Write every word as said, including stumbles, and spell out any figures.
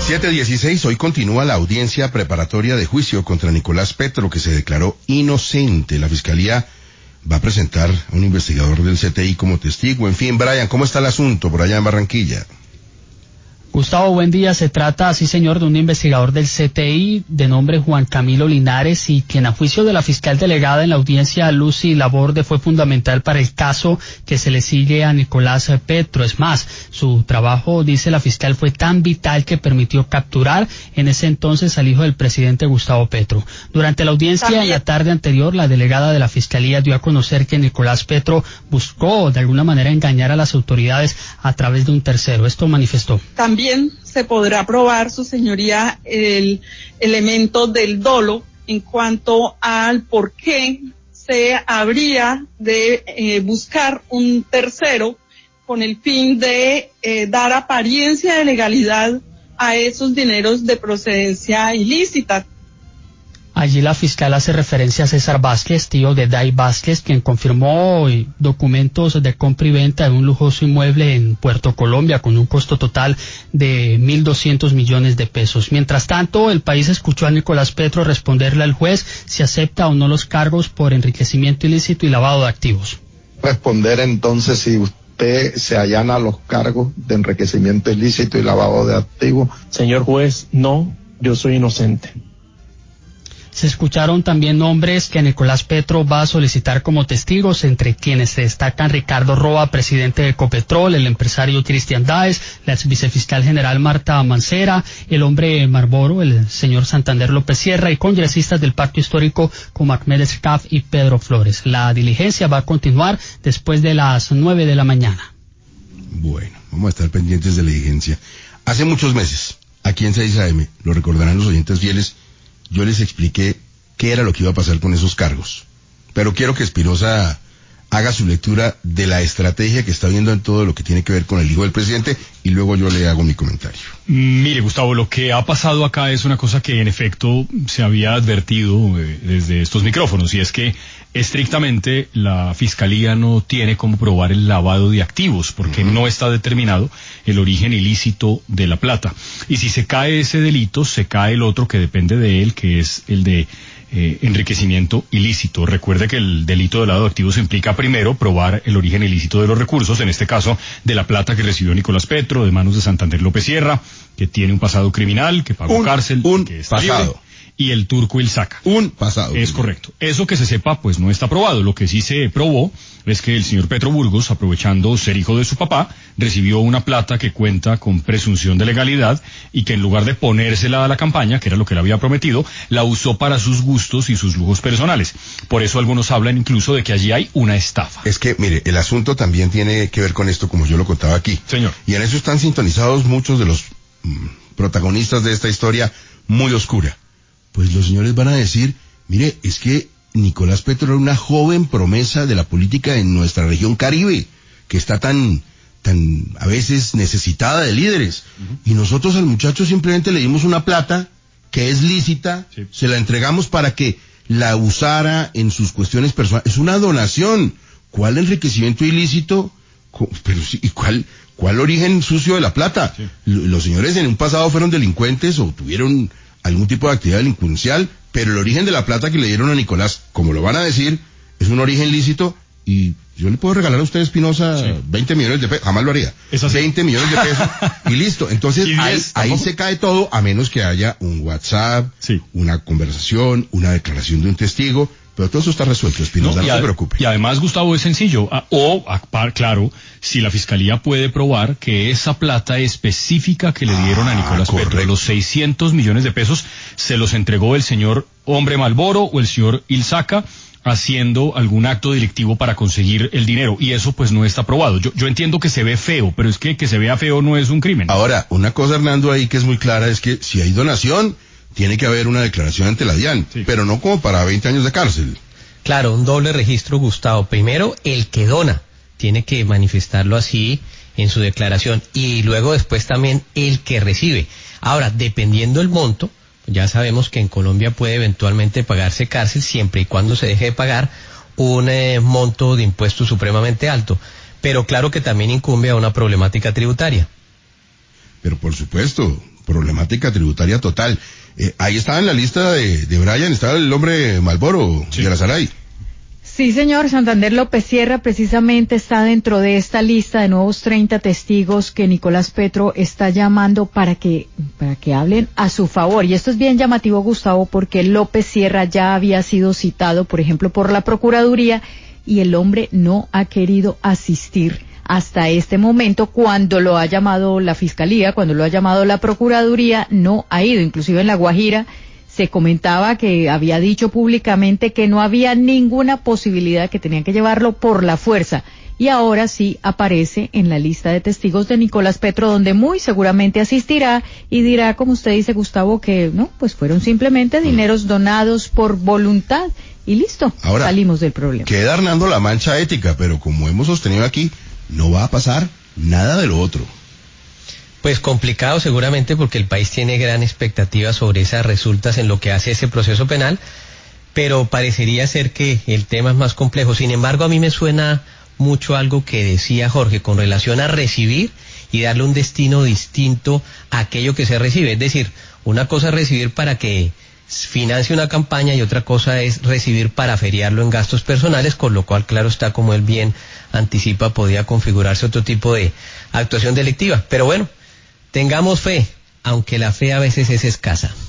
siete dieciséis, hoy continúa la audiencia preparatoria de juicio contra Nicolás Petro, que se declaró inocente. La Fiscalía va a presentar a un investigador del C T I como testigo. En fin, Brian, ¿cómo está el asunto por allá en Barranquilla? Gustavo, buen día. Se trata, sí señor, de un investigador del C T I de nombre Juan Camilo Linares, y quien a juicio de la fiscal delegada en la audiencia, Lucy Laborde, fue fundamental para el caso que se le sigue a Nicolás Petro. Es más, su trabajo, dice la fiscal, fue tan vital que permitió capturar en ese entonces al hijo del presidente Gustavo Petro. Durante la audiencia También. en la tarde anterior, la delegada de la fiscalía dio a conocer que Nicolás Petro buscó de alguna manera engañar a las autoridades a través de un tercero. Esto manifestó. También También se podrá probar, su señoría, el elemento del dolo en cuanto al por qué se habría de eh, buscar un tercero con el fin de eh, dar apariencia de legalidad a esos dineros de procedencia ilícita. Allí la fiscal hace referencia a César Vázquez, tío de Day Vázquez, quien confirmó documentos de compra y venta de un lujoso inmueble en Puerto Colombia con un costo total de mil doscientos millones de pesos. Mientras tanto, el país escuchó a Nicolás Petro responderle al juez si acepta o no los cargos por enriquecimiento ilícito y lavado de activos. Responder entonces si usted se allana a los cargos de enriquecimiento ilícito y lavado de activos. Señor juez, no, yo soy inocente. Se escucharon también nombres que Nicolás Petro va a solicitar como testigos, entre quienes se destacan Ricardo Roa, presidente de Ecopetrol, el empresario Cristian Dáez, la ex vicefiscal general Marta Mancera, el hombre Marlboro, el señor Santander López Sierra, y congresistas del Pacto Histórico como Ahmed Escaf y Pedro Flores. La diligencia va a continuar después de las nueve de la mañana. Bueno, vamos a estar pendientes de la diligencia. Hace muchos meses, aquí en seis A M, lo recordarán los oyentes fieles, yo les expliqué qué era lo que iba a pasar con esos cargos. Pero quiero que Espinosa haga su lectura de la estrategia que está viendo en todo lo que tiene que ver con el hijo del presidente, y luego yo le hago mi comentario. Mire, Gustavo, lo que ha pasado acá es una cosa que en efecto se había advertido eh, desde estos micrófonos, y es que estrictamente la Fiscalía no tiene cómo probar el lavado de activos, porque uh-huh. no está determinado el origen ilícito de la plata. Y si se cae ese delito, se cae el otro que depende de él, que es el de Eh, enriquecimiento ilícito. Recuerde que el delito de lavado de activos implica primero probar el origen ilícito de los recursos, en este caso de la plata que recibió Nicolás Petro de manos de Santander López Sierra, que tiene un pasado criminal, que pagó un, cárcel, un que está pasado. libre, y el turco Ilzaca. Un pasado. Es correcto. Eso que se sepa, pues no está probado. Lo que sí se probó es que el señor Petro Burgos, aprovechando ser hijo de su papá, recibió una plata que cuenta con presunción de legalidad, y que en lugar de ponérsela a la campaña, que era lo que le había prometido, la usó para sus gustos y sus lujos personales. Por eso algunos hablan incluso de que allí hay una estafa. Es que, mire, el asunto también tiene que ver con esto, como yo lo contaba aquí. Señor. Y en eso están sintonizados muchos de los mm, protagonistas de esta historia muy oscura. Pues los señores van a decir, mire, es que Nicolás Petro era una joven promesa de la política en nuestra región Caribe, que está tan, tan a veces necesitada de líderes. Uh-huh. Y nosotros al muchacho simplemente le dimos una plata que es lícita, sí. se la entregamos para que la usara en sus cuestiones personales. Es una donación. ¿Cuál enriquecimiento ilícito? Pero sí, ¿y cuál, cuál origen sucio de la plata? Sí. Los señores en un pasado fueron delincuentes o tuvieron algún tipo de actividad delincuencial, pero el origen de la plata que le dieron a Nicolás, como lo van a decir, es un origen lícito, y yo le puedo regalar a usted, Espinosa, sí. veinte millones de pesos, jamás lo haría, veinte millones de pesos, y listo. Entonces, ahí, ahí se cae todo, a menos que haya un WhatsApp, sí. una conversación, una declaración de un testigo, pero todo eso está resuelto, Espinosa, no, no se preocupe. Y además, Gustavo, es sencillo, o, claro, si la Fiscalía puede probar que esa plata específica que le dieron ah, a Nicolás correcto. Petro, los seiscientos millones de pesos, se los entregó el señor Hombre Malboro o el señor Ilzaca, haciendo algún acto delictivo para conseguir el dinero, y eso pues no está probado. Yo, yo entiendo que se ve feo, pero es que que se vea feo no es un crimen. Ahora, una cosa, Hernando, ahí que es muy clara, es que si hay donación, tiene que haber una declaración ante la DIAN, sí. pero no como para veinte años de cárcel. Claro, un doble registro, Gustavo. Primero, el que dona tiene que manifestarlo así en su declaración, y luego después también el que recibe. Ahora, dependiendo el monto, ya sabemos que en Colombia puede eventualmente pagarse cárcel siempre y cuando se deje de pagar un eh, monto de impuestos supremamente alto. Pero claro que también incumbe a una problemática tributaria. Pero por supuesto, problemática tributaria total. Eh, ahí estaba en la lista de, de Brian, estaba el hombre Malboro, sí, de la Saray. Sí, señor, Santander López Sierra precisamente está dentro de esta lista de nuevos treinta testigos que Nicolás Petro está llamando para que, para que hablen a su favor. Y esto es bien llamativo, Gustavo, porque López Sierra ya había sido citado, por ejemplo, por la Procuraduría, y el hombre no ha querido asistir hasta este momento. Cuando lo ha llamado la Fiscalía, cuando lo ha llamado la Procuraduría, no ha ido. Inclusive en La Guajira se comentaba que había dicho públicamente que no había ninguna posibilidad, que tenían que llevarlo por la fuerza. Y ahora sí aparece en la lista de testigos de Nicolás Petro, donde muy seguramente asistirá y dirá, como usted dice, Gustavo, que no, pues fueron simplemente dineros donados por voluntad y listo. Ahora, salimos del problema. Queda Hernando la mancha ética, pero como hemos sostenido aquí, no va a pasar nada de lo otro. Pues complicado seguramente, porque el país tiene gran expectativa sobre esas resultas en lo que hace ese proceso penal, pero parecería ser que el tema es más complejo. Sin embargo, a mí me suena mucho algo que decía Jorge con relación a recibir y darle un destino distinto a aquello que se recibe. Es decir, una cosa es recibir para que financie una campaña y otra cosa es recibir para feriarlo en gastos personales, con lo cual, claro está, como él bien anticipa, podía configurarse otro tipo de actuación delictiva. Pero bueno, tengamos fe, aunque la fe a veces es escasa.